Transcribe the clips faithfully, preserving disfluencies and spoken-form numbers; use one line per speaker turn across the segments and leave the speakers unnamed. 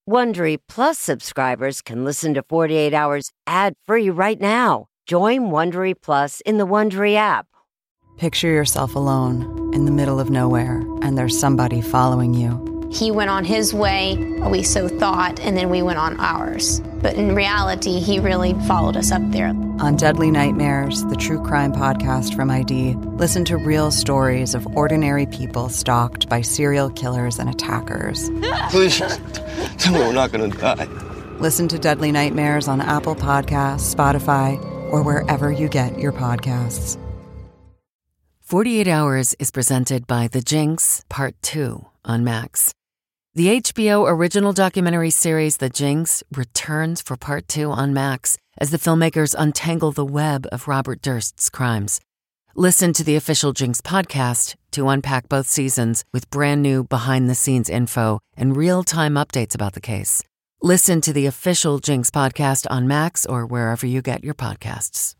Wondery Plus subscribers can listen to forty-eight hours ad-free right now. Join Wondery Plus in the Wondery app.
Picture yourself alone in the middle of nowhere, and there's somebody following you.
He went on his way, we so thought, and then we went on ours. But in reality, he really followed us up there.
On Deadly Nightmares, the true crime podcast from I D, listen to real stories of ordinary people stalked by serial killers and attackers.
Please, tell me we're not going to die.
Listen to Deadly Nightmares on Apple Podcasts, Spotify, or wherever you get your podcasts.
forty-eight hours is presented by The Jinx, Part two on Max. The H B O original documentary series The Jinx returns for Part two on Max as the filmmakers untangle the web of Robert Durst's crimes. Listen to the official Jinx podcast to unpack both seasons with brand new behind-the-scenes info and real-time updates about the case. Listen to the official Jinx podcast on Max or wherever you get your podcasts.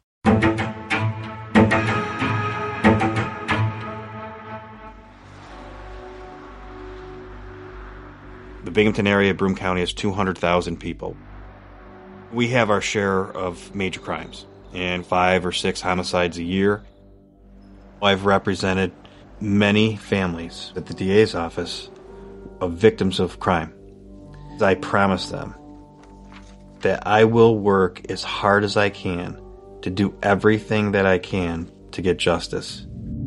The Binghamton area, Broome County, has two hundred thousand people. We have our share of major crimes and five or six homicides a year. I've represented many families at the D A's office of victims of crime. I promise them that I will work as hard as I can to do everything that I can to get justice.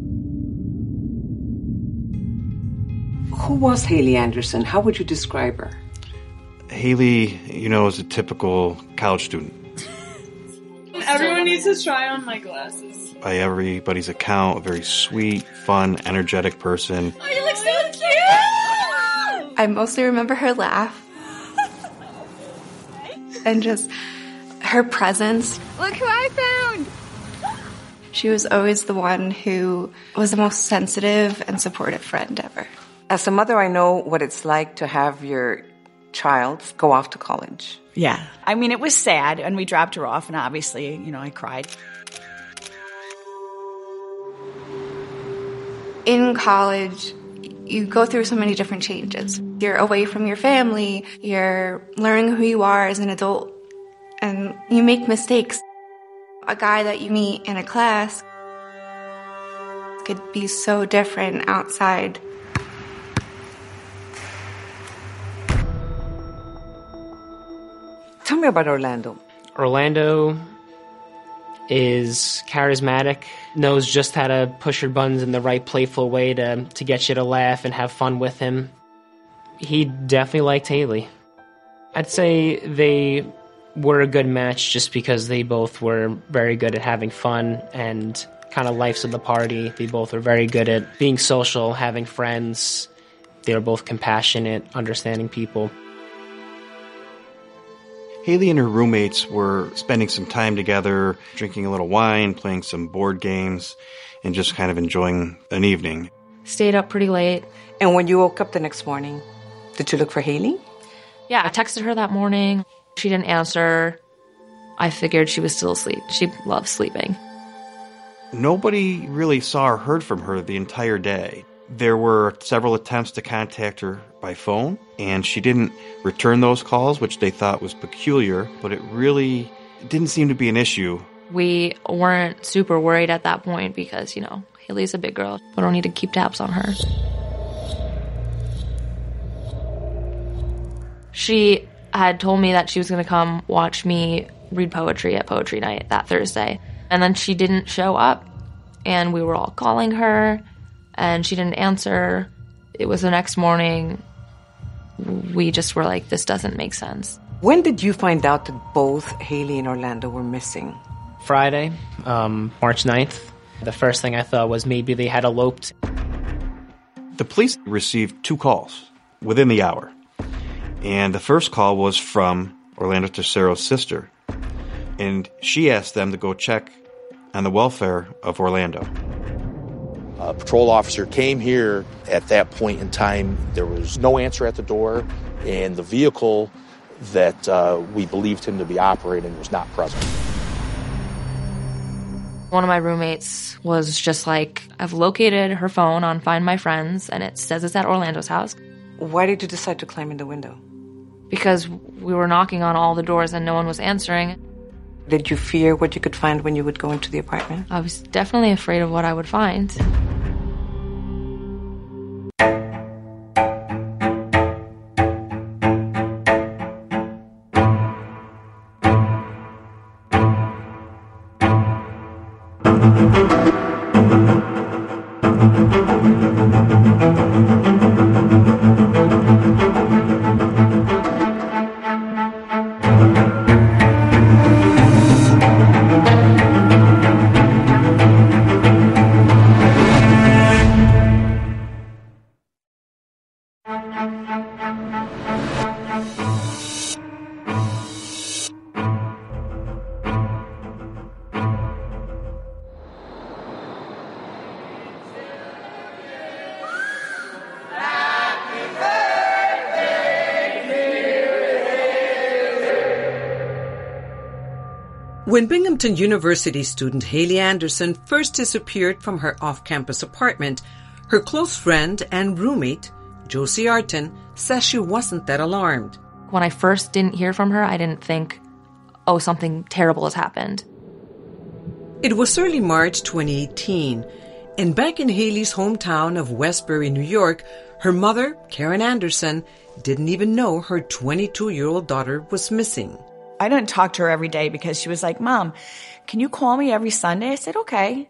Who was Haley Anderson? How would you describe her?
Haley, you know, is a typical college student.
Everyone needs to try on my glasses.
By everybody's account, a very sweet, fun, energetic person.
Oh, you look so cute!
I mostly remember her laugh. And just her presence.
Look who I found!
She was always the one who was the most sensitive and supportive friend ever.
As a mother, I know what it's like to have your child go off to college.
Yeah. I mean, it was sad, and we dropped her off, and obviously, you know, I cried.
In college, you go through so many different changes. You're away from your family, you're learning who you are as an adult, and you make mistakes. A guy that you meet in a class could be so different outside.
Tell me about Orlando.
Orlando is charismatic, knows just how to push your buttons in the right playful way to, to get you to laugh and have fun with him. He definitely liked Haley. I'd say they were a good match just because they both were very good at having fun and kind of life's of the party. They both were very good at being social, having friends. They were both compassionate, understanding people.
Haley and her roommates were spending some time together, drinking a little wine, playing some board games, and just kind of enjoying an evening.
Stayed up pretty late.
And when you woke up the next morning, did you look for Haley?
Yeah, I texted her that morning. She didn't answer. I figured she was still asleep. She loves sleeping.
Nobody really saw or heard from her the entire day. There were several attempts to contact her by phone, and she didn't return those calls, which they thought was peculiar, but it really didn't seem to be an issue.
We weren't super worried at that point because, you know, Haley's a big girl. We don't need to keep tabs on her. She had told me that she was going to come watch me read poetry at poetry night that Thursday, and then she didn't show up, and we were all calling her, and she didn't answer. It was the next morning. We just were like, this doesn't make sense.
When did you find out that both Haley and Orlando were missing?
Friday, um, March ninth. The first thing I thought was maybe they had eloped.
The police received two calls within the hour. And the first call was from Orlando Tercero's sister. And she asked them to go check on the welfare of Orlando.
A patrol officer came here at that point in time. There was no answer at the door, and the vehicle that uh, we believed him to be operating was not present.
One of my roommates was just like, I've located her phone on Find My Friends, and it says it's at Orlando's house.
Why did you decide to climb in the window?
because we were knocking on all the doors and no one was answering.
Did you fear what you could find when you would go into the apartment?
I was definitely afraid of what I would find.
When Binghamton University student Haley Anderson first disappeared from her off-campus apartment, her close friend and roommate, Josie Arton, says she wasn't that alarmed.
When I first didn't hear from her, I didn't think, oh, something terrible has happened.
It was early March twenty eighteen, and back in Haley's hometown of Westbury, New York, her mother, Karen Anderson, didn't even know her twenty-two-year-old daughter was missing.
I didn't talk to her every day because she was like, Mom, can you call me every Sunday? I said, okay.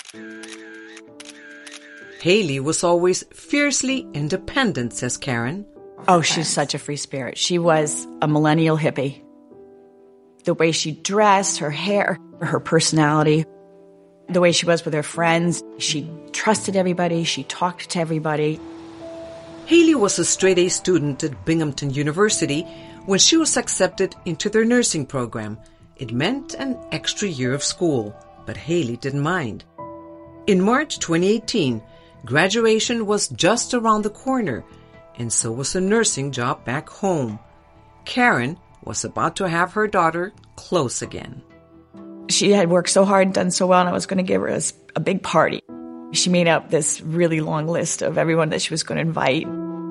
Haley was always fiercely independent, says Karen.
Oh, she's such a free spirit. She was a millennial hippie. The way she dressed, her hair, her personality, the way she was with her friends. She trusted everybody. She talked to everybody.
Haley was a straight-A student at Binghamton University when she was accepted into their nursing program. It meant an extra year of school, but Haley didn't mind. In March twenty eighteen, graduation was just around the corner, and so was a nursing job back home. Karen was about to have her daughter close again.
She had worked so hard and done so well, and I was going to give her a, a big party. She made up this really long list of everyone that she was going to invite.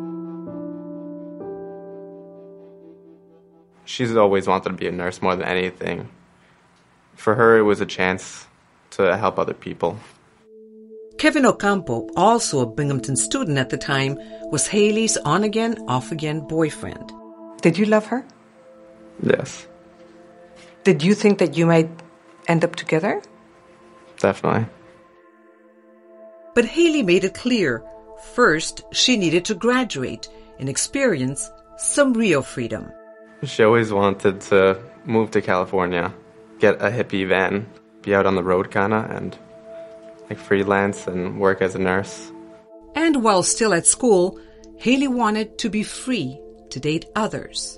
She's always wanted to be a nurse more than anything. For her, it was a chance to help other people.
Kevin Ocampo, also a Binghamton student at the time, was Haley's on-again, off-again boyfriend.
Did you love her?
Yes.
Did you think that you might end up together?
Definitely.
But Haley made it clear, first, she needed to graduate and experience some real freedom.
She always wanted to move to California, get a hippie van, be out on the road kinda, and like freelance and work as a nurse.
And while still at school, Haley wanted to be free to date others.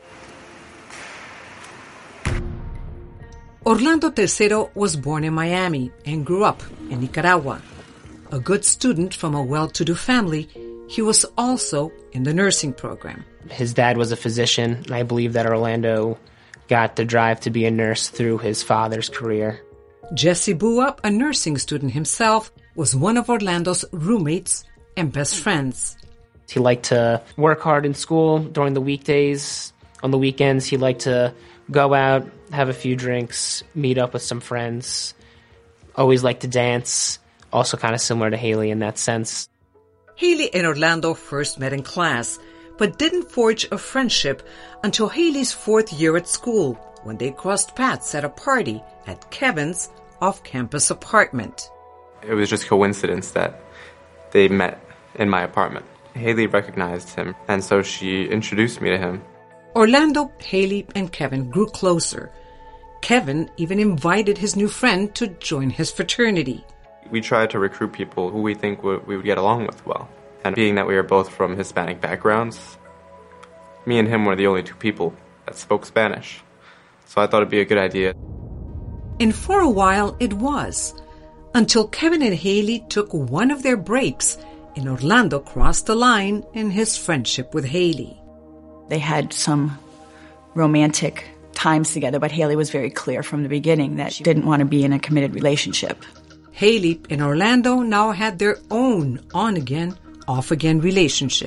Orlando Tercero was born in Miami and grew up in Nicaragua. A good student from a well-to-do family, he was also in the nursing program.
His dad was a physician, and I believe that Orlando got the drive to be a nurse through his father's career.
Jesse Buap, a nursing student himself, was one of Orlando's roommates and best friends.
He liked to work hard in school during the weekdays. On the weekends, he liked to go out, have a few drinks, meet up with some friends. Always liked to dance, also kind of similar to Haley in that sense.
Haley and Orlando first met in class, but didn't forge a friendship until Haley's fourth year at school, when they crossed paths at a party at Kevin's off-campus apartment.
It was just coincidence that they met in my apartment. Haley recognized him, and so she introduced me to him.
Orlando, Haley, and Kevin grew closer. Kevin even invited his new friend to join his fraternity.
We tried to recruit people who we think we would get along with well. And being that we were both from Hispanic backgrounds, me and him were the only two people that spoke Spanish. So I thought it'd be a good idea.
And for a while it was, until Kevin and Haley took one of their breaks and Orlando crossed the line in his friendship with Haley.
They had some romantic times together, but Haley was very clear from the beginning that she didn't want to be in a committed relationship.
Haley and Orlando now had their own on-again, off-again relationship,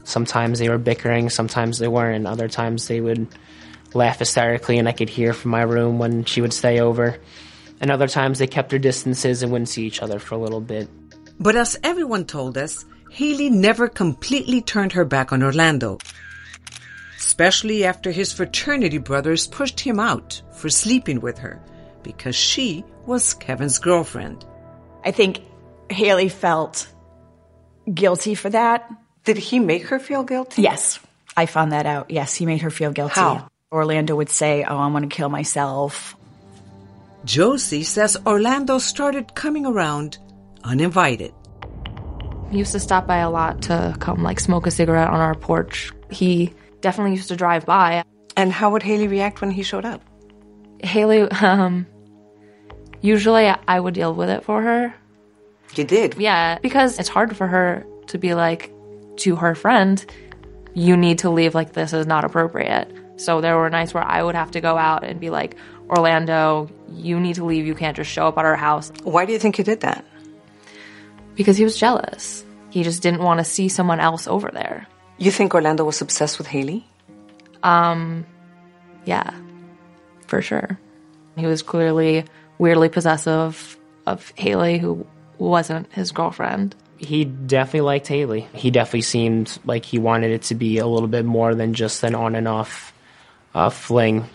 Sometimes they were bickering, sometimes they weren't. Other times they would laugh hysterically and I could hear from my room when she would stay over. And other times they kept their distances and wouldn't see each other for a little bit.
But as everyone told us, Haley never completely turned her back on Orlando, especially after his fraternity brothers pushed him out for sleeping with her because she was Kevin's girlfriend.
I think Haley felt guilty for that.
Did he make her feel guilty?
Yes, I found that out. Yes, he made her feel guilty.
How?
Orlando would say, oh, I want to kill myself.
Josie says Orlando started coming around uninvited.
He used to stop by a lot to come, like, smoke a cigarette on our porch. He definitely used to drive by.
And how would Haley react when he showed up?
Haley, um, usually I would deal with it for her.
You did?
Yeah, because it's hard for her to be like, to her friend, you need to leave, like, this is not appropriate. So there were nights where I would have to go out and be like, Orlando, you need to leave. You can't just show up at our house.
Why do you think he did that?
Because he was jealous. He just didn't want to see someone else over there.
You think Orlando was obsessed with Haley?
Um, yeah, for sure. He was clearly weirdly possessive of Haley, who wasn't his girlfriend.
He definitely liked Haley. He definitely seemed like he wanted it to be a little bit more than just an on and off uh, fling.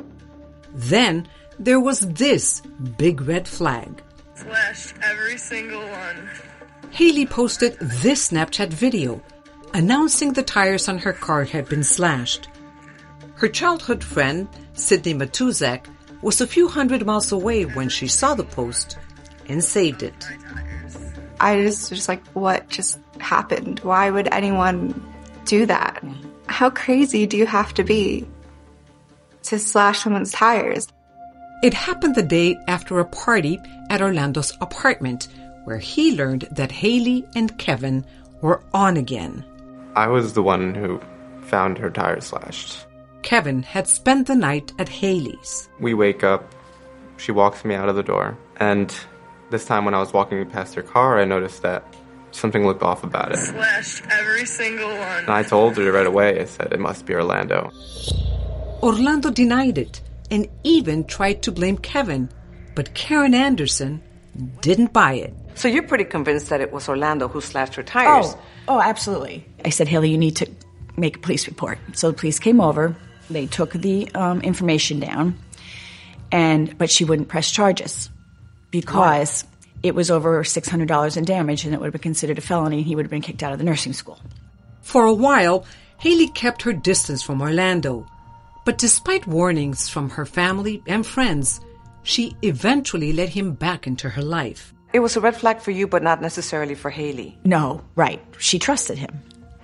Then there was this big red flag.
Slashed every single one.
Haley posted this Snapchat video announcing the tires on her car had been slashed. Her childhood friend, Sydney Matuzak, was a few hundred miles away when she saw the post and saved it.
I just just like, what just happened? Why would anyone do that? How crazy do you have to be to slash someone's tires?
It happened the day after a party at Orlando's apartment, where he learned that Haley and Kevin were on again.
I was the one who found her tires slashed.
Kevin had spent the night at Haley's.
We wake up, she walks me out of the door, and this time when I was walking past her car, I noticed that something looked off about it.
Slashed every single one.
And I told her right away, I said, it must be Orlando.
Orlando denied it and even tried to blame Kevin, but Karen Anderson didn't buy it.
So you're pretty convinced that it was Orlando who slashed her tires?
Oh, oh, absolutely. I said, Haley, you need to make a police report. So the police came over. They took the um, information down, and but she wouldn't press charges because it was over six hundred dollars in damage, and it would have been considered a felony, and he would have been kicked out of the nursing school.
For a while, Haley kept her distance from Orlando. But despite warnings from her family and friends, she eventually let him back into her life.
It was a red flag for you, but not necessarily for Haley.
No, right. She trusted him.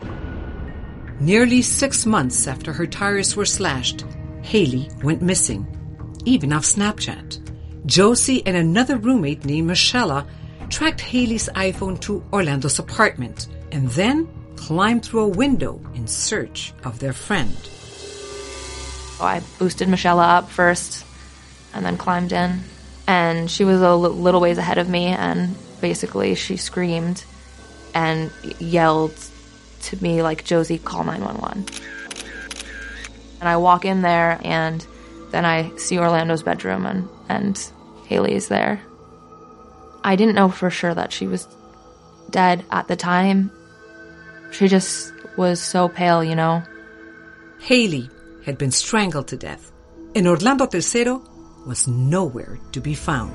Nearly six months after her tires were slashed, Haley went missing, even off Snapchat. Josie and another roommate named Michelle tracked Haley's iPhone to Orlando's apartment and then climbed through a window in search of their friend.
I boosted Michelle up first and then climbed in. And she was a l- little ways ahead of me, and basically she screamed and yelled to me like, Josie, call nine one one. And I walk in there, and then I see Orlando's bedroom, and, and Haley's there. I didn't know for sure that she was dead at the time. She just was so pale, you know.
Haley had been strangled to death, and Orlando Tercero was nowhere to be found.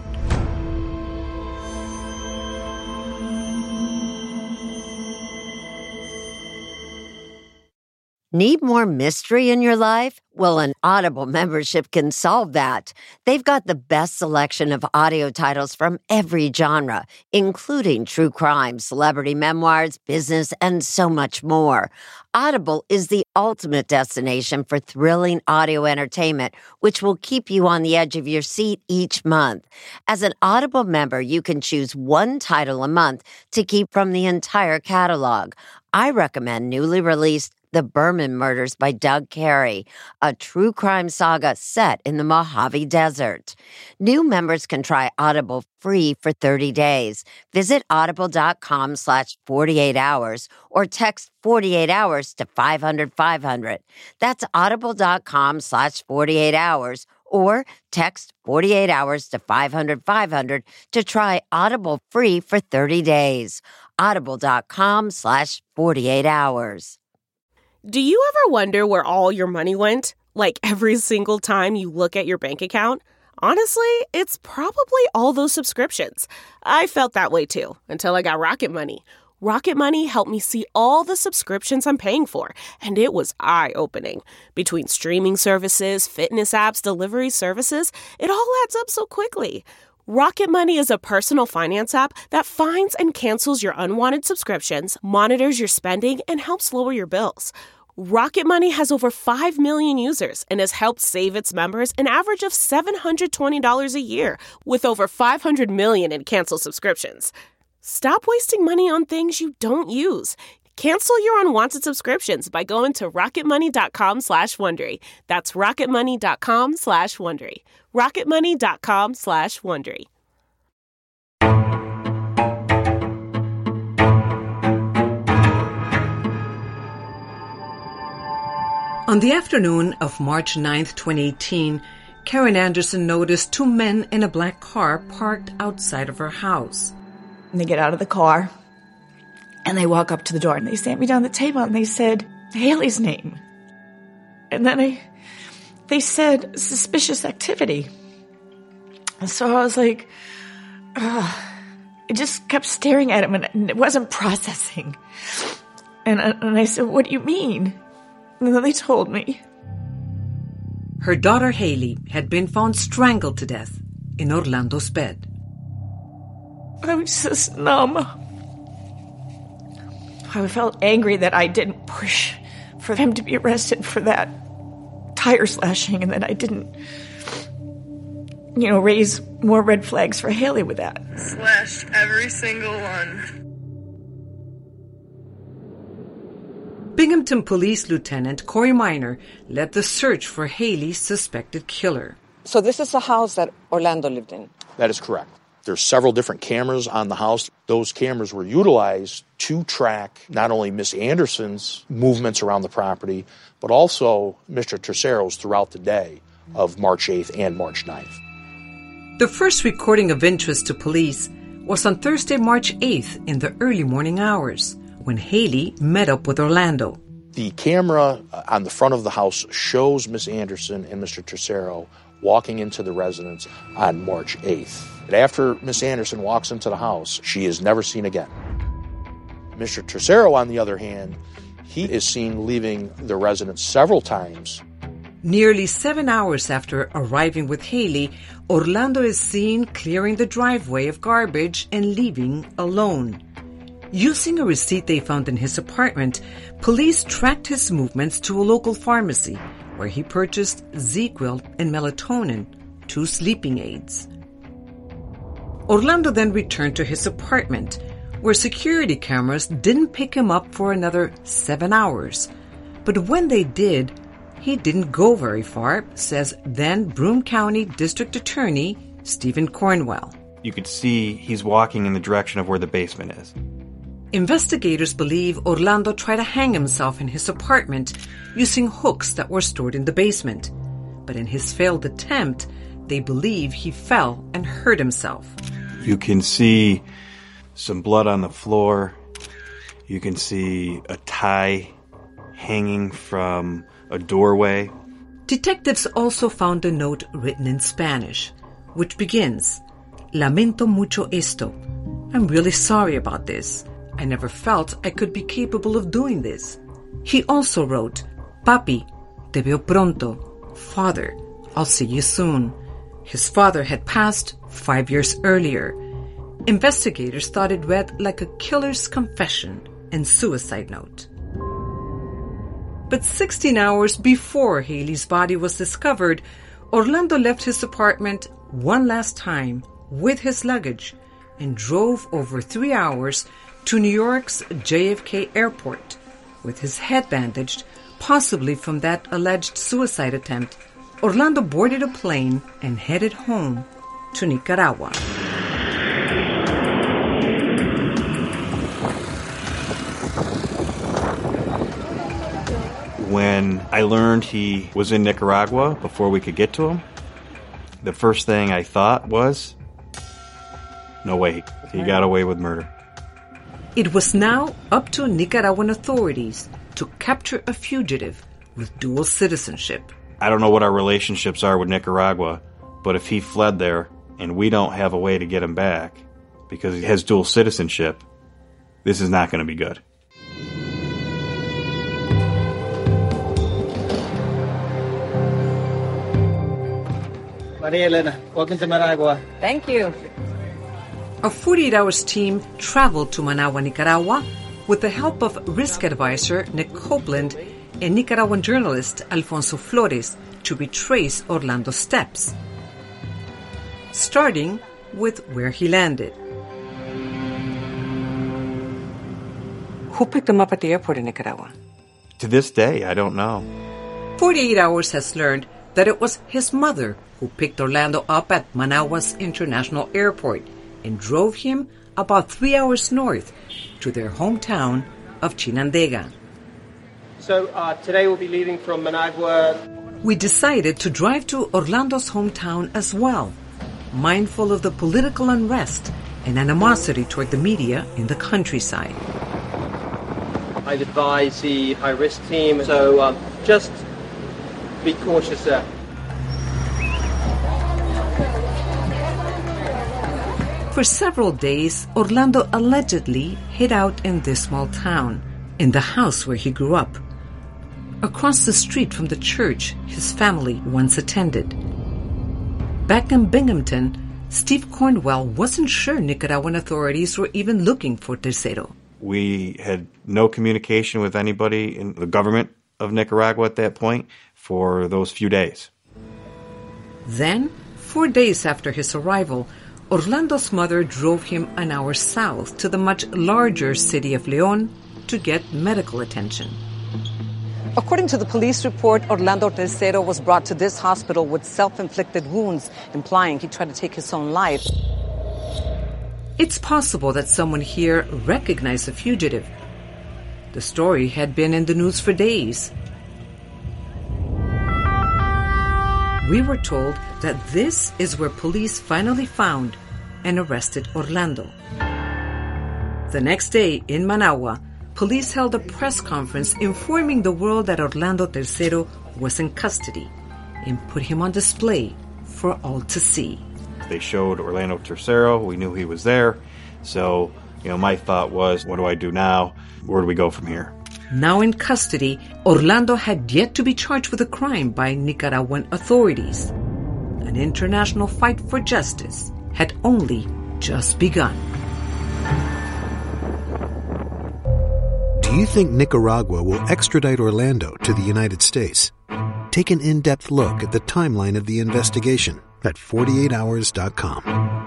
Need more mystery in your life? Well, an Audible membership can solve that. They've got the best selection of audio titles from every genre, including true crime, celebrity memoirs, business, and so much more. Audible is the ultimate destination for thrilling audio entertainment, which will keep you on the edge of your seat each month. As an Audible member, you can choose one title a month to keep from the entire catalog. I recommend newly released The Berman Murders by Doug Carey, a true crime saga set in the Mojave Desert. New members can try Audible free for thirty days. Visit audible.com slash 48 hours or text forty-eight hours to five hundred five hundred. That's audible.com slash 48 hours or text forty-eight hours to five hundred five hundred to try Audible free for thirty days. Audible.com slash 48 hours.
Do you ever wonder where all your money went? Like every single time you look at your bank account? Honestly, it's probably all those subscriptions. I felt that way too, until I got Rocket Money. Rocket Money helped me see all the subscriptions I'm paying for, and it was eye-opening. Between streaming services, fitness apps, delivery services, it all adds up so quickly. Rocket Money is a personal finance app that finds and cancels your unwanted subscriptions, monitors your spending, and helps lower your bills. Rocket Money has over five million users and has helped save its members an average of seven hundred twenty dollars a year, with over five hundred million in canceled subscriptions. Stop wasting money on things you don't use. Cancel your unwanted subscriptions by going to rocketmoney.com slash Wondery. That's rocketmoney.com slash Wondery. rocketmoney.com slash Wondery.
On the afternoon of March ninth, twenty eighteen, Karen Anderson noticed two men in a black car parked outside of her house.
And they get out of the car, and they walk up to the door, and they sat me down at the table, and they said, Haley's name. And then I, they said, suspicious activity. And so I was like, ugh. I just kept staring at him, and it wasn't processing. And, and I said, what do you mean? And then they told me.
Her daughter Haley had been found strangled to death in Orlando's bed.
I was just numb. I felt angry that I didn't push for them to be arrested for that tire slashing, and that I didn't, you know, raise more red flags for Haley with that.
Slashed every single one.
Binghamton Police Lieutenant Corey Miner led the search for Haley's suspected killer.
So this is a house that Orlando lived in?
That is correct. There's several different cameras on the house. Those cameras were utilized to track not only Miss Anderson's movements around the property, but also Mister Tercero's throughout the day of March eighth and March ninth.
The first recording of interest to police was on Thursday, March eighth in the early morning hours, when Haley met up with Orlando.
The camera on the front of the house shows Miss Anderson and Mister Tercero walking into the residence on March eighth. And after Miss Anderson walks into the house, she is never seen again. Mister Tercero, on the other hand, he is seen leaving the residence several times.
Nearly seven hours after arriving with Haley, Orlando is seen clearing the driveway of garbage and leaving alone. Using a receipt they found in his apartment, police tracked his movements to a local pharmacy, where he purchased ZzzQuil and melatonin, two sleeping aids. Orlando then returned to his apartment, where security cameras didn't pick him up for another seven hours. But when they did, he didn't go very far, says then Broome County District Attorney Stephen Cornwell.
You could see he's walking in the direction of where the basement is.
Investigators believe Orlando tried to hang himself in his apartment using hooks that were stored in the basement. But in his failed attempt, they believe he fell and hurt himself.
You can see some blood on the floor. You can see a tie hanging from a doorway.
Detectives also found a note written in Spanish, which begins, Lamento mucho esto. I'm really sorry about this. I never felt I could be capable of doing this. He also wrote, Papi, te veo pronto. Father, I'll see you soon. His father had passed five years earlier. Investigators thought it read like a killer's confession and suicide note. But sixteen hours before Haley's body was discovered, Orlando left his apartment one last time with his luggage and drove over three hours to New York's J F K Airport, With his head bandaged, possibly from that alleged suicide attempt, Orlando boarded a plane and headed home to Nicaragua.
When I learned he was in Nicaragua before we could get to him, the first thing I thought was, no way, he got away with murder.
It was now up to Nicaraguan authorities to capture a fugitive with dual citizenship.
I don't know what our relationships are with Nicaragua, but if he fled there and we don't have a way to get him back because he has dual citizenship, this is not going to be good.
Maria Elena, welcome to Managua.
Thank you.
A forty-eight hours team traveled to Managua, Nicaragua, with the help of risk advisor Nick Copeland and Nicaraguan journalist Alfonso Flores to retrace Orlando's steps, starting with where he landed.
Who picked him up at the airport in Nicaragua?
To this day, I don't know.
forty-eight hours has learned that it was his mother who picked Orlando up at Managua's International Airport and drove him about three hours north to their hometown of Chinandega.
So uh, today we'll be leaving from Managua.
We decided to drive to Orlando's hometown as well, mindful of the political unrest and animosity toward the media in the countryside.
I'd advise the high-risk team, so um, just be cautious there.
For several days, Orlando allegedly hid out in this small town, in the house where he grew up, across the street from the church his family once attended. Back in Binghamton, Steve Cornwell wasn't sure Nicaraguan authorities were even looking for Tercero.
We had no communication with anybody in the government of Nicaragua at that point for those few days.
Then, four days after his arrival, Orlando's mother drove him an hour south to the much larger city of León to get medical attention.
According to the police report, Orlando Tercero was brought to this hospital with self-inflicted wounds, implying he tried to take his own life.
It's possible that someone here recognized the fugitive. The story had been in the news for days. We were told that this is where police finally found and arrested Orlando. The next day, in Managua, police held a press conference informing the world that Orlando Tercero was in custody and put him on display for all to see.
They showed Orlando Tercero. We knew he was there. So, you know, my thought was, what do I do now? Where do we go from here?
Now in custody, Orlando had yet to be charged with a crime by Nicaraguan authorities. An international fight for justice had only just begun.
Do you think Nicaragua will extradite Orlando to the United States? Take an in-depth look at the timeline of the investigation at forty-eight hours dot com.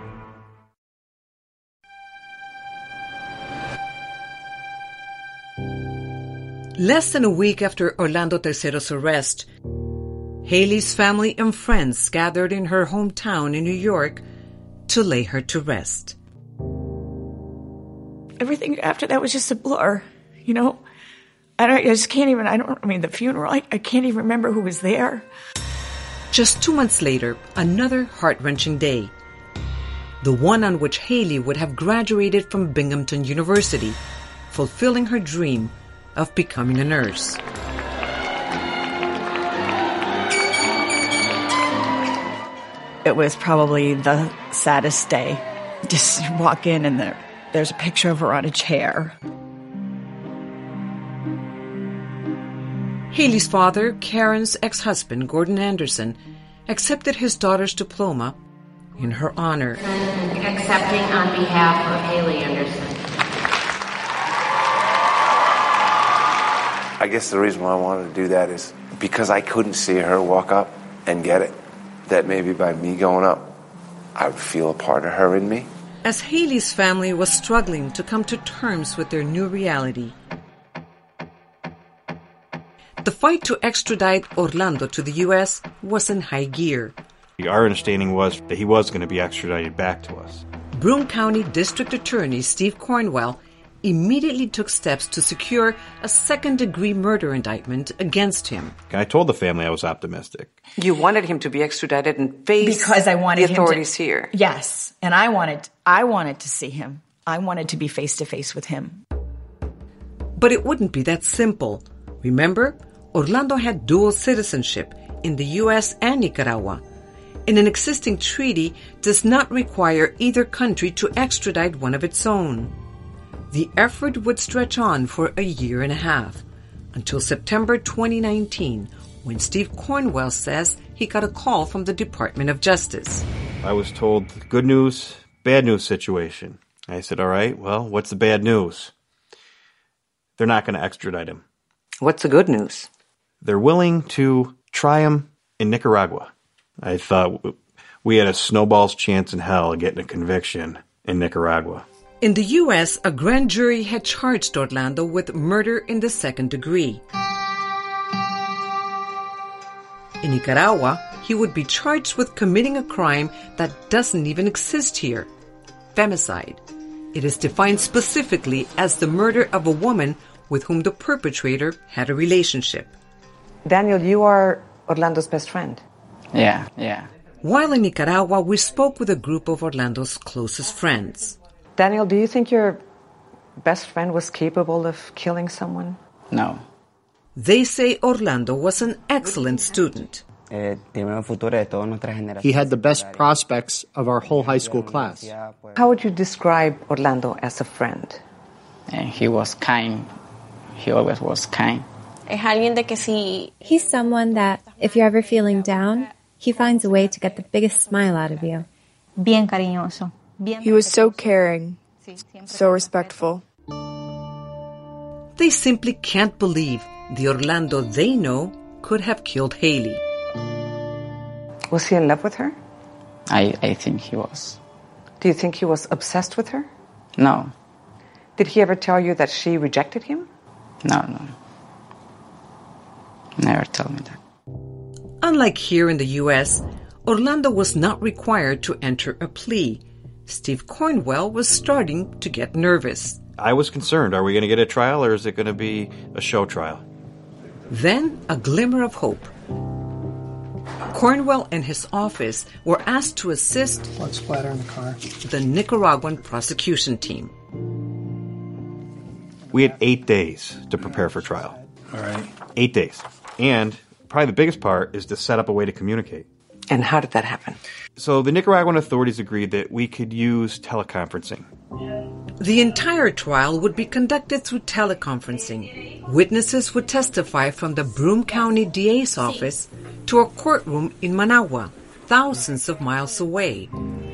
Less than a week after Orlando Tercero's arrest, Haley's family and friends gathered in her hometown in New York to lay her to rest.
Everything after that was just a blur, you know? I, don't, I just can't even, I don't, I mean, the funeral, I, I can't even remember who was there.
Just two months later, another heart-wrenching day. The one on which Haley would have graduated from Binghamton University, fulfilling her dream of becoming a nurse.
It was probably the saddest day. Just walk in and there, there's a picture of her on a chair.
Haley's father, Karen's ex-husband, Gordon Anderson, accepted his daughter's diploma in her honor.
Accepting on behalf of Haley Anderson.
I guess the reason why I wanted to do that is because I couldn't see her walk up and get it. That maybe by me going up, I would feel a part of her in me.
As Haley's family was struggling to come to terms with their new reality, The fight to extradite Orlando to the U S was in high gear.
Our understanding was that he was going to be extradited back to us.
Broome County District Attorney Steve Cornwell immediately took steps to secure a second-degree murder indictment against him.
I told the family I was optimistic.
You wanted him to be extradited and face
because I wanted
the authorities
him to,
here.
Yes, and I wanted I wanted to see him. I wanted to be face to face with him.
But it wouldn't be that simple. Remember, Orlando had dual citizenship in the U S and Nicaragua, and an existing treaty does not require either country to extradite one of its own. The effort would stretch on for a year and a half, until September twenty nineteen, when Steve Cornwell says he got a call from the Department of Justice.
I was told good news, bad news situation. I said, all right, well, what's the bad news? They're not going to extradite him.
What's the good news?
They're willing to try him in Nicaragua. I thought we had a snowball's chance in hell of getting a conviction in Nicaragua.
In the U S, a grand jury had charged Orlando with murder in the second degree. In Nicaragua, he would be charged with committing a crime that doesn't even exist here: femicide. It is defined specifically as the murder of a woman with whom the perpetrator had a relationship.
Daniel, you are Orlando's best friend.
Yeah, yeah.
While in Nicaragua, we spoke with a group of Orlando's closest friends.
Daniel, do you think your best friend was capable of killing someone?
No.
They say Orlando was an excellent student.
He had
the best prospects of our whole high school class.
How would you describe Orlando as a friend?
And he was kind. He always was kind.
He's someone that, if you're ever feeling down, he finds a way to get the biggest smile out of you.
Bien cariñoso.
He was so caring, so respectful.
They simply can't believe the Orlando they know could have killed Haley.
Was he in love with her?
I, I think he was.
Do you think he was obsessed with her?
No.
Did he ever tell you that she rejected him?
No, no. Never told me that.
Unlike here in the U S, Orlando was not required to enter a plea. Steve Cornwell was starting to get nervous.
I was concerned. Are we going to get a trial, or is it going to be a show trial?
Then a glimmer of hope. Cornwell and his office were asked to assist
Blood splatter in the car.
the Nicaraguan prosecution team.
We had eight days to prepare for trial.
All right.
Eight days. And probably the biggest part is to set up a way to communicate.
And how did that happen?
So the Nicaraguan authorities agreed that we could use teleconferencing.
The entire trial would be conducted through teleconferencing. Witnesses would testify from the Broome County D A's office to a courtroom in Managua, thousands of miles away,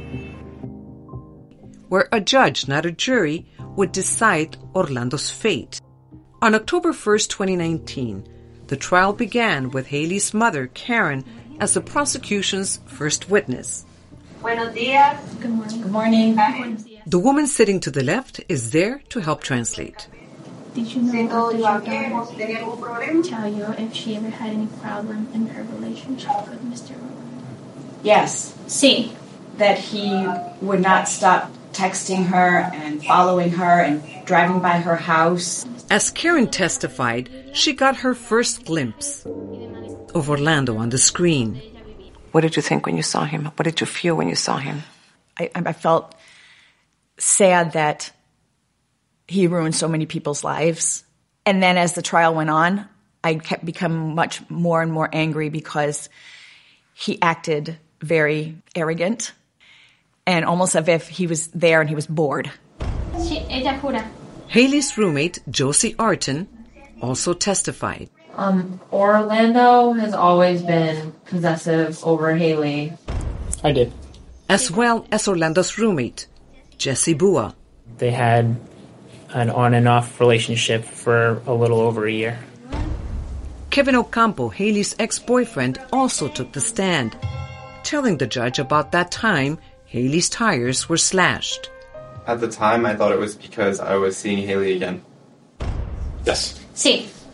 where a judge, not a jury, would decide Orlando's fate. On October first, twenty nineteen, the trial began with Haley's mother, Karen, as the prosecution's first witness.
Buenos días. Good morning. Good morning.
The woman sitting to the left is there to help translate.
Did you know if your daughter tell you if she ever had any problem in her relationship with Mister Rolando?
Yes.
Sí.
That he would not stop texting her and following her and driving by her house.
As Karen testified, she got her first glimpse of Orlando on the screen.
What did you think when you saw him? What did you feel when you saw him?
I, I felt sad that he ruined so many people's lives. And then as the trial went on, I kept becoming much more and more angry because he acted very arrogant and almost as if he was there and he was bored.
Haley's roommate, Josie Arton, also testified.
Um, Orlando has always been possessive over Haley.
I did.
As well as Orlando's roommate, Jesse Bua.
They had an on and off relationship for a little over a year.
Kevin Ocampo, Haley's ex-boyfriend, also took the stand, telling the judge about that time Haley's tires were slashed.
At the time, I thought it was because I was seeing Haley again.
Yes.
Sí.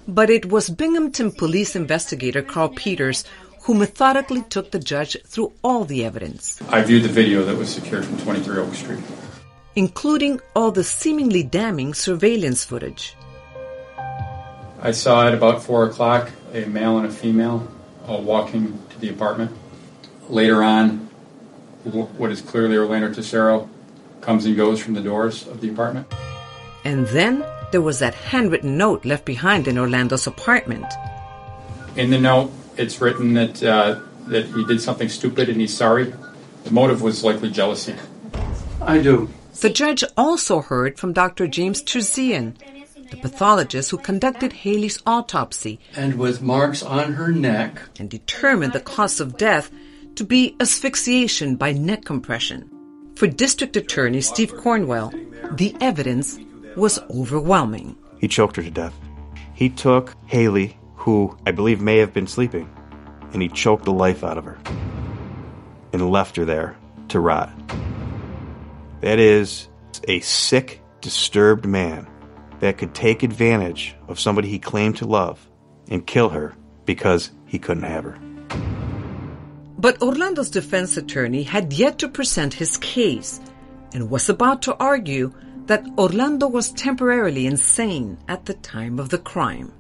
But it was Binghamton police investigator Carl Peters who methodically took the judge through all the evidence.
I viewed the video that was secured from twenty-three Oak Street,
including all the seemingly damning surveillance footage.
I saw at about four o'clock a male and a female uh, walking to the apartment. Later on, what is clearly Orlando Tesoro comes and goes from the doors of the apartment.
And then there was that handwritten note left behind in Orlando's apartment.
In the note, it's written that uh, that he did something stupid and he's sorry. The motive was likely jealousy.
I do.
The judge also heard from Doctor James Terzian, the pathologist who conducted Haley's autopsy.
And with marks on her neck.
And determined the cause of death to be asphyxiation by neck compression. For District Attorney Steve Cornwell, the evidence was overwhelming.
He choked her to death. He took Haley, who I believe may have been sleeping, and he choked the life out of her and left her there to rot. That is a sick, disturbed man that could take advantage of somebody he claimed to love and kill her because he couldn't have her.
But Orlando's defense attorney had yet to present his case and was about to argue that Orlando was temporarily insane at the time of the crime.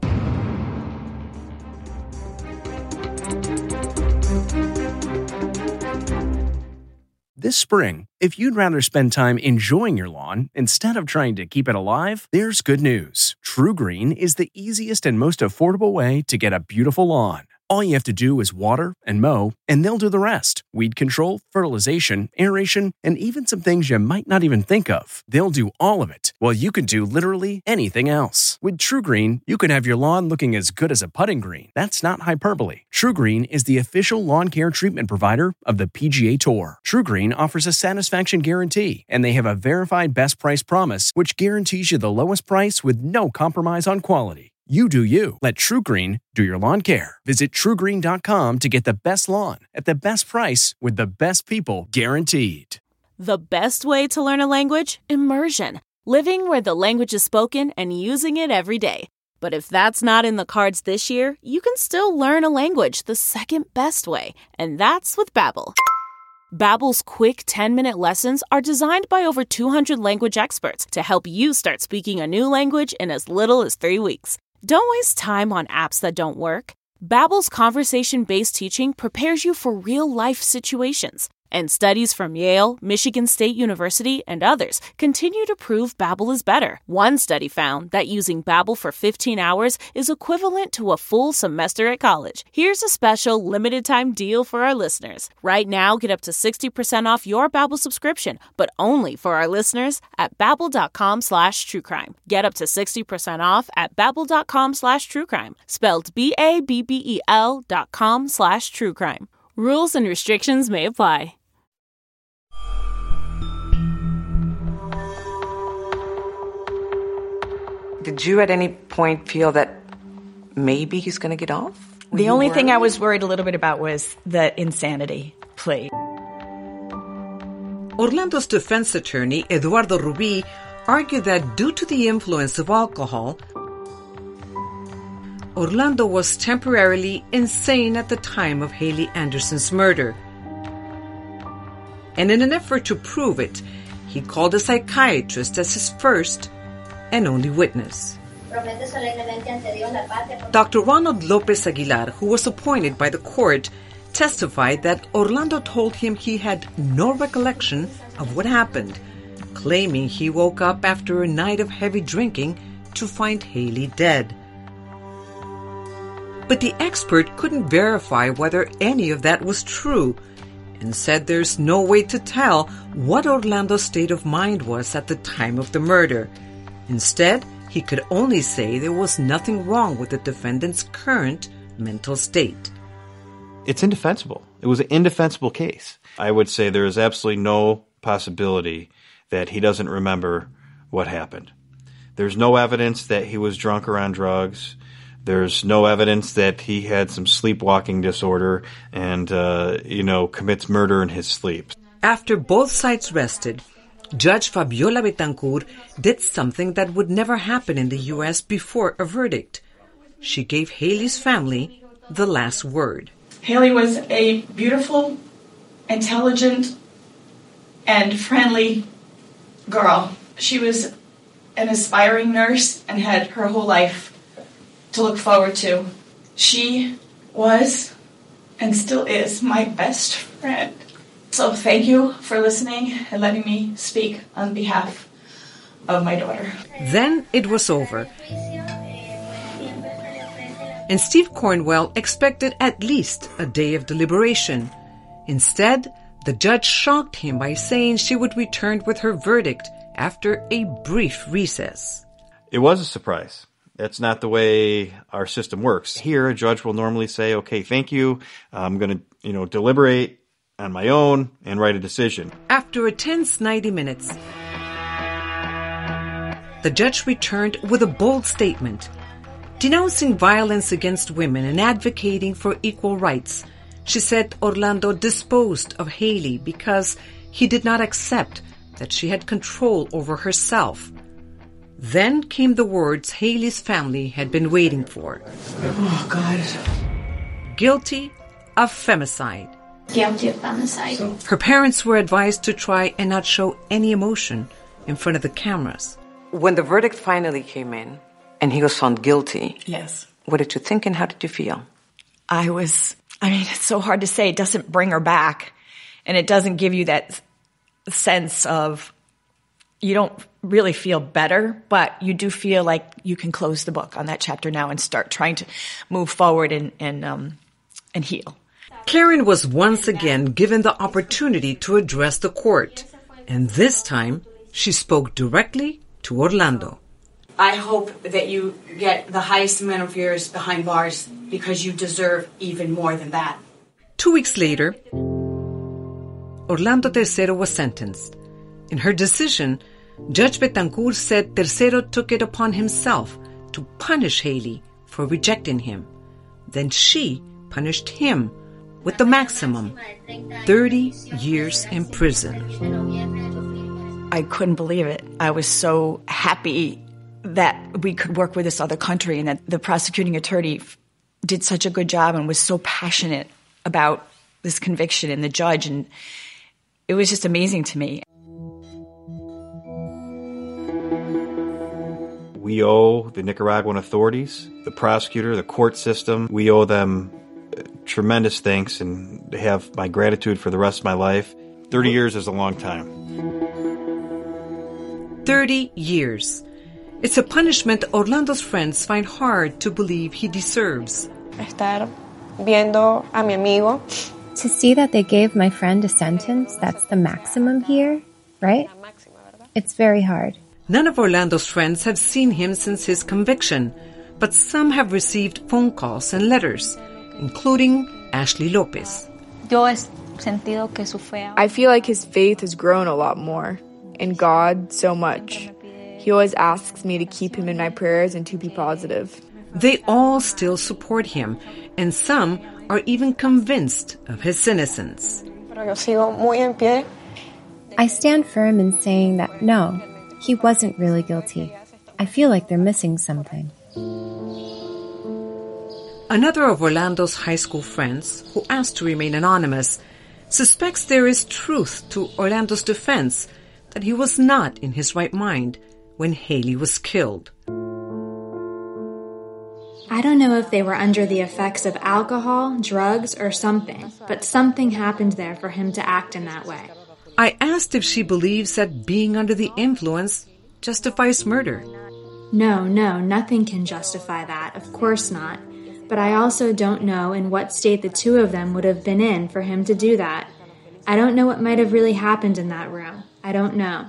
This spring, if you'd rather spend time enjoying your lawn instead of trying to keep it alive, there's good news. True Green is the easiest and most affordable way to get a beautiful lawn. All you have to do is water and mow, and they'll do the rest. Weed control, fertilization, aeration, and even some things you might not even think of. They'll do all of it, while you can do literally anything else. With True Green, you can have your lawn looking as good as a putting green. That's not hyperbole. True Green is the official lawn care treatment provider of the P G A Tour. True Green offers a satisfaction guarantee, and they have a verified best price promise, which guarantees you the lowest price with no compromise on quality. You do you. Let True Green do your lawn care. Visit true green dot com to get the best lawn at the best price with the best people guaranteed.
The best way to learn a language? Immersion. Living where the language is spoken and using it every day. But if that's not in the cards this year, you can still learn a language the second best way, and that's with Babbel. Babbel's quick ten-minute lessons are designed by over two hundred language experts to help you start speaking a new language in as little as three weeks. Don't waste time on apps that don't work. Babbel's conversation-based teaching prepares you for real-life situations. And studies from Yale, Michigan State University, and others continue to prove Babbel is better. One study found that using Babbel for fifteen hours is equivalent to a full semester at college. Here's a special limited-time deal for our listeners. Right now, get up to sixty percent off your Babbel subscription, but only for our listeners at babbel.com slash truecrime. Get up to sixty percent off at babbel.com slash truecrime. Spelled B A B B E L dot com slash truecrime. Rules and restrictions may apply.
Did you at any point feel that maybe he's going to get off? Were
the
you
only
worried?
thing I was worried a little bit about was the insanity plea.
Orlando's defense attorney, Eduardo Rubi, argued that due to the influence of alcohol, Orlando was temporarily insane at the time of Haley Anderson's murder. And in an effort to prove it, he called a psychiatrist as his first and only witness. Doctor Ronald Lopez Aguilar, who was appointed by the court, testified that Orlando told him he had no recollection of what happened, claiming he woke up after a night of heavy drinking to find Haley dead. But the expert couldn't verify whether any of that was true and said there's no way to tell what Orlando's state of mind was at the time of the murder. Instead, he could only say there was nothing wrong with the defendant's current mental state.
It's indefensible. It was an indefensible case. I would say there is absolutely no possibility that he doesn't remember what happened. There's no evidence that he was drunk or on drugs. There's no evidence that he had some sleepwalking disorder and, uh, you know, commits murder in his sleep.
After both sides rested, Judge Fabiola Betancourt did something that would never happen in the U S before a verdict. she gave Haley's family the last word.
Haley was a beautiful, intelligent, and friendly girl. She was an aspiring nurse and had her whole life to look forward to. She was and still is my best friend. So thank you for listening and letting me speak on behalf of my daughter.
Then it was over. And Steve Cornwell expected at least a day of deliberation. Instead, the judge shocked him by saying she would return with her verdict after a brief recess.
It was a surprise. That's not the way our system works. Here, a judge will normally say, okay, thank you. I'm going to, you know, deliberate on my own and write a decision.
After a tense ninety minutes, the judge returned with a bold statement. Denouncing violence against women and advocating for equal rights, she said Orlando disposed of Haley because he did not accept that she had control over herself. Then came the words Haley's family had been waiting for.
Oh, God.
Guilty of femicide.
Guilty of femicide.
Her parents were advised to try and not show any emotion in front of the cameras.
When the verdict finally came in and he was found guilty,
Yes.
what did you think and how did you feel?
I was, I mean, it's so hard to say. It doesn't bring her back. And it doesn't give you that sense of, you don't really feel better, but you do feel like you can close the book on that chapter now and start trying to move forward and, and, um, and heal.
Karen was once again given the opportunity to address the court. And this time, she spoke directly to Orlando.
I hope that you get the highest amount of years behind bars because you deserve even more than that.
Two weeks later, Orlando Tercero was sentenced. In her decision, Judge Betancourt said Tercero took it upon himself to punish Haley for rejecting him. Then she punished him with the maximum, thirty years in prison.
I couldn't believe it. I was so happy that we could work with this other country and that the prosecuting attorney did such a good job and was so passionate about this conviction and the judge. And it was just amazing to me.
We owe the Nicaraguan authorities, the prosecutor, the court system, we owe them tremendous thanks, and they have my gratitude for the rest of my life. thirty years is a long time.
thirty years. It's a punishment Orlando's friends find hard to believe he deserves.
Estar viendo a mi amigo.
To see that they gave my friend a sentence that's the maximum here, right? It's very hard.
None of Orlando's friends have seen him since his conviction, but some have received phone calls and letters, including Ashley Lopez.
I feel like his faith has grown a lot more, and God so much. He always asks me to keep him in my prayers and to be positive.
They all still support him, and some are even convinced of his innocence.
I stand firm in saying that no, he wasn't really guilty. I feel like they're missing something.
Another of Orlando's high school friends, who asked to remain anonymous, suspects there is truth to Orlando's defense that he was not in his right mind when Haley was killed.
I don't know if they were under the effects of alcohol, drugs, or something, but something happened there for him to act in that way.
I asked if she believes that being under the influence justifies murder.
No, no, nothing can justify that, of course not. But I also don't know in what state the two of them would have been in for him to do that. I don't know what might have really happened in that room. I don't know.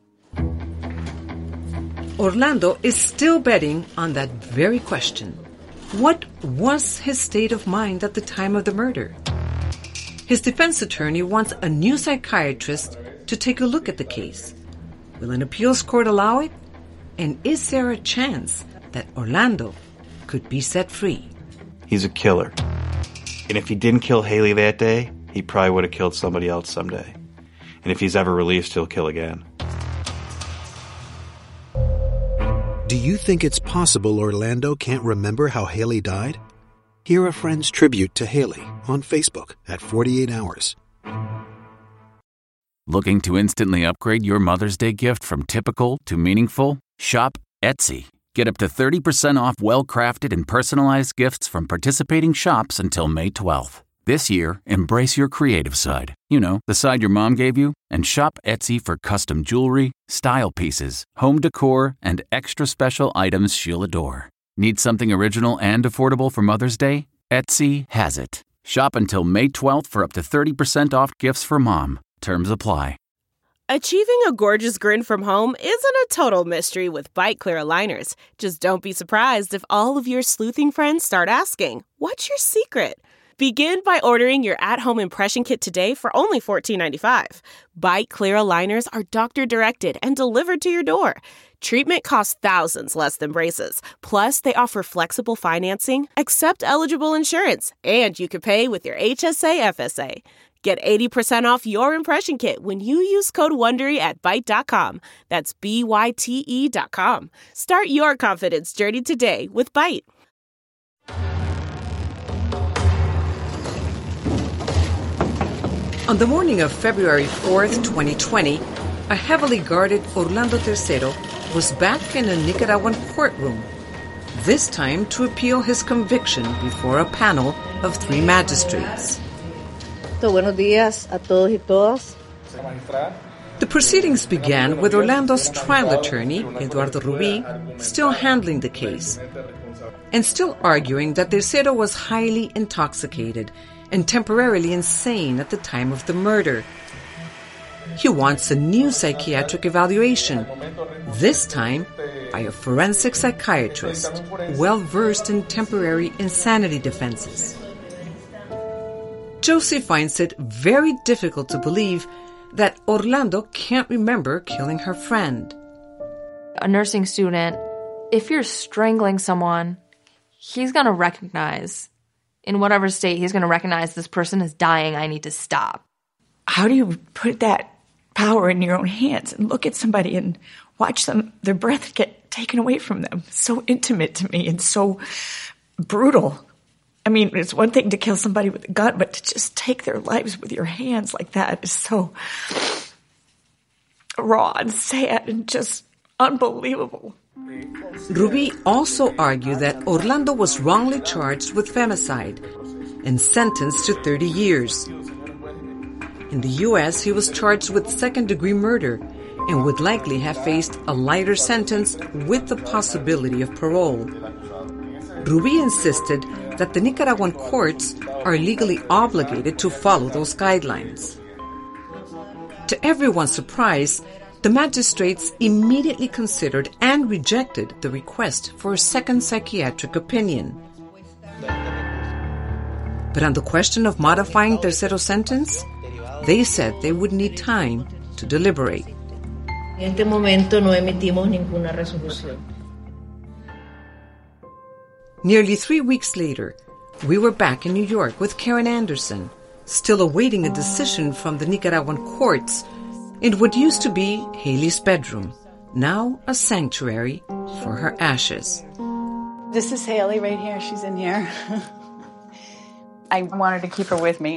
Orlando is still betting on that very question. What was his state of mind at the time of the murder? His defense attorney wants a new psychiatrist to take a look at the case. Will an appeals court allow it? And is there a chance that Orlando could be set free?
He's a killer. And if he didn't kill Haley that day, he probably would have killed somebody else someday. And if he's ever released, he'll kill again.
Do you think it's possible Orlando can't remember how Haley died? Hear a friend's tribute to Haley on Facebook at forty-eight hours.
Looking to instantly upgrade your Mother's Day gift from typical to meaningful? Shop Etsy. Get up to thirty percent off well-crafted and personalized gifts from participating shops until May twelfth. This year, embrace your creative side. You know, the side your mom gave you. And shop Etsy for custom jewelry, style pieces, home decor, and extra special items she'll adore. Need something original and affordable for Mother's Day? Etsy has it. Shop until May twelfth for up to thirty percent off gifts for mom. Terms apply.
Achieving a gorgeous grin from home isn't a total mystery with Bite Clear aligners. Just don't be surprised if all of your sleuthing friends start asking, "What's your secret?" Begin by ordering your at-home impression kit today for only fourteen ninety-five. Bite Clear aligners are doctor-directed and delivered to your door. Treatment costs thousands less than braces. Plus, they offer flexible financing, accept eligible insurance, and you can pay with your H S A F S A. Get eighty percent off your impression kit when you use code WONDERY at Byte dot com. That's B Y T E dot com. Start your confidence journey today with Byte.
On the morning of February fourth, twenty twenty, a heavily guarded Orlando Tercero was back in a Nicaraguan courtroom, this time to appeal his conviction before a panel of three magistrates.
Buenos días a todos y todas.
The proceedings began with Orlando's trial attorney, Eduardo Rubí, still handling the case and still arguing that Tercero was highly intoxicated and temporarily insane at the time of the murder. He wants a new psychiatric evaluation, this time by a forensic psychiatrist, well-versed in temporary insanity defenses. Josie finds it very difficult to believe that Orlando can't remember killing her friend.
A nursing student, if you're strangling someone, he's going to recognize, in whatever state, he's going to recognize this person is dying, I need to stop.
How do you put that power in your own hands and look at somebody and watch them, their breath get taken away from them? So intimate to me and so brutal. I mean, it's one thing to kill somebody with a gun, but to just take their lives with your hands like that is so raw and sad and just unbelievable.
Rubí also argued that Orlando was wrongly charged with femicide and sentenced to thirty years. In the U S, he was charged with second-degree murder and would likely have faced a lighter sentence with the possibility of parole. Rubí insisted that the Nicaraguan courts are legally obligated to follow those guidelines. To everyone's surprise, the magistrates immediately considered and rejected the request for a second psychiatric opinion. But on the question of modifying Tercero's sentence, they said they would need time to deliberate.
En este momento no emitimos ninguna resolución.
Nearly three weeks later, we were back in New York with Karen Anderson, still awaiting a decision from the Nicaraguan courts in what used to be Haley's bedroom, now a sanctuary for her ashes.
This is Haley right here. She's in here. I wanted to keep her with me.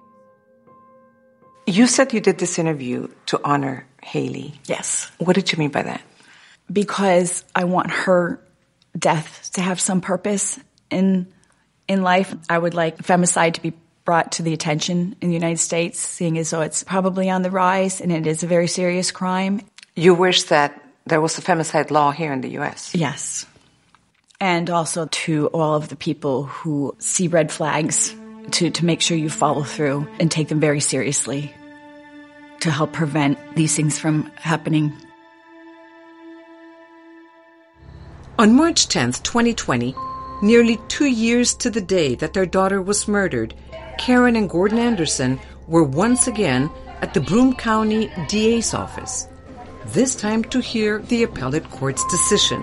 You said you did this interview to honor Haley.
Yes.
What did you mean by that?
Because I want her death to have some purpose in in life. I would like femicide to be brought to the attention in the United States, seeing as though it's probably on the rise and it is a very serious crime.
You wish that there was a femicide law here in the U S?
Yes. And also to all of the people who see red flags, to, to make sure you follow through and take them very seriously to help prevent these things from happening.
On March tenth, twenty twenty, nearly two years to the day that their daughter was murdered, Karen and Gordon Anderson were once again at the Broome County D A's office, this time to hear the appellate court's decision.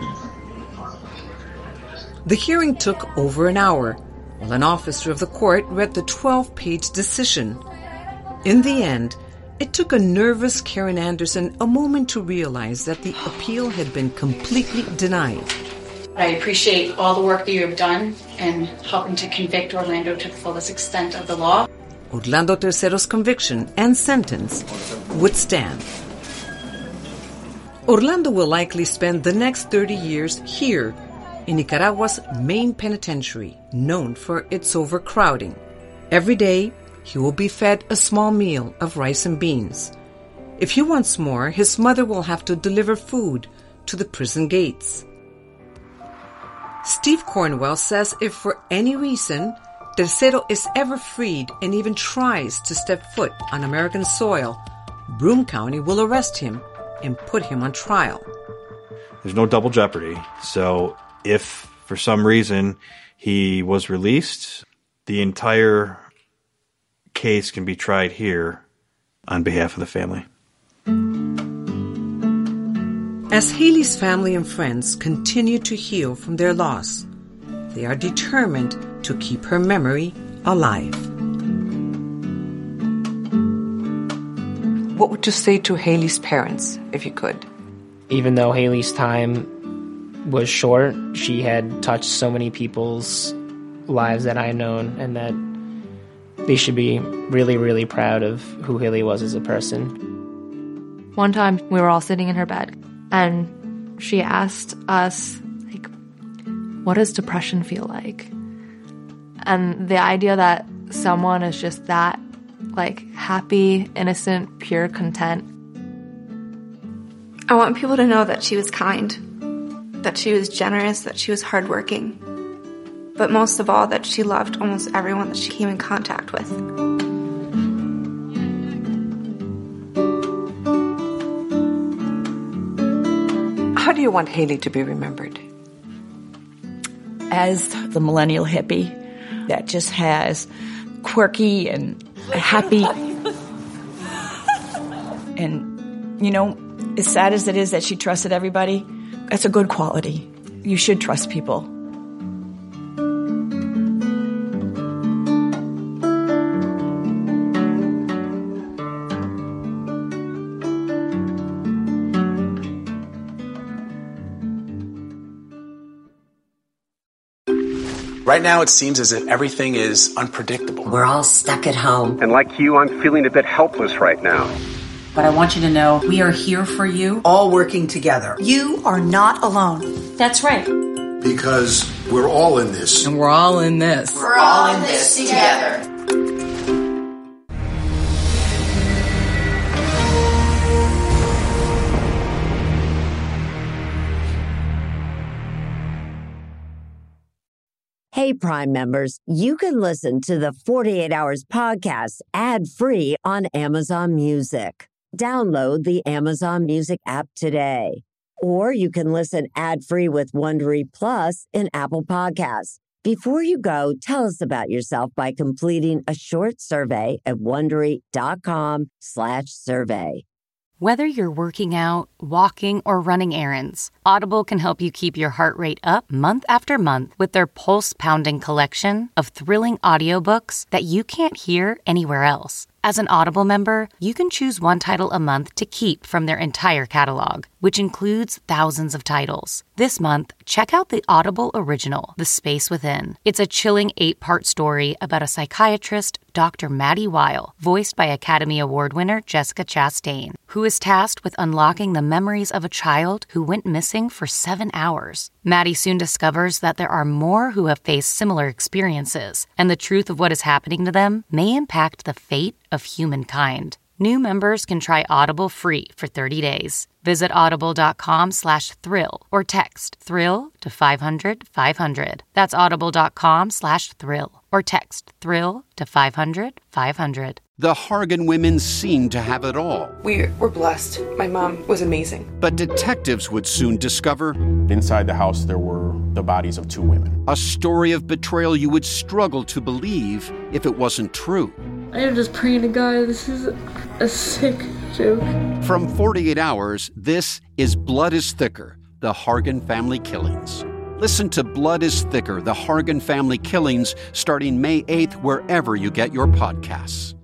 The hearing took over an hour, while an officer of the court read the twelve-page decision. In the end, It took a nervous Karen Anderson a moment to realize that the appeal had been completely denied.
I appreciate all the work that you have done in helping to convict Orlando to the fullest extent of the law.
Orlando Tercero's conviction and sentence would stand. Orlando will likely spend the next thirty years here in Nicaragua's main penitentiary, known for its overcrowding. Every day, he will be fed a small meal of rice and beans. If he wants more, his mother will have to deliver food to the prison gates. Steve Cornwell says if for any reason Tercero is ever freed and even tries to step foot on American soil, Broome County will arrest him and put him on trial.
There's no double jeopardy, so if for some reason he was released, the entire case can be tried here on behalf of the family.
As Haley's family and friends continue to heal from their loss, they are determined to keep her memory alive.
What would you say to Haley's parents, if you could?
Even though Haley's time was short, she had touched so many people's lives that I've known, and that they should be really, really proud of who Haley was as a person.
One time we were all sitting in her bed, and she asked us, like, what does depression feel like? And the idea that someone is just that, like, happy, innocent, pure content.
I want people to know that she was kind, that she was generous, that she was hardworking, but most of all, that she loved almost everyone that she came in contact with.
How do you want Haley to be remembered?
As the millennial hippie that just has quirky and happy. And, you know, as sad as it is that she trusted everybody, that's a good quality. You should trust people.
Right now, it seems as if everything is unpredictable.
We're all stuck at home.
And like you, I'm feeling a bit helpless right now.
But I want you to know we are here for you.
All working together.
You are not alone. That's right.
Because we're all in this.
And we're all in this.
We're all in this together.
Hey, Prime members, you can listen to the forty-eight hours podcast ad-free on Amazon Music. Download the Amazon Music app today. Or you can listen ad-free with Wondery Plus in Apple Podcasts. Before you go, tell us about yourself by completing a short survey at Wondery.com slash survey.
Whether you're working out, walking, or running errands, Audible can help you keep your heart rate up month after month with their pulse-pounding collection of thrilling audiobooks that you can't hear anywhere else. As an Audible member, you can choose one title a month to keep from their entire catalog, which includes thousands of titles. This month, check out the Audible original, The Space Within. It's a chilling eight-part story about a psychiatrist, Doctor Maddie Weil, voiced by Academy Award winner Jessica Chastain, who is tasked with unlocking the memories of a child who went missing for seven hours. Maddie soon discovers that there are more who have faced similar experiences, and the truth of what is happening to them may impact the fate of humankind. New members can try Audible free for thirty days. Visit audible.com slash thrill or text thrill to five hundred five hundred. That's audible.com slash thrill or text thrill to five hundred five hundred.
The Hargan women seemed to have it all.
We were blessed. My mom was amazing.
But detectives would soon discover
inside the house there were the bodies of two women.
A story of betrayal you would struggle to believe if it wasn't true.
I am just praying to God, this is a sick joke.
From forty-eight hours, this is Blood is Thicker, the Hargan Family Killings. Listen to Blood is Thicker, the Hargan Family Killings, starting May eighth, wherever you get your podcasts.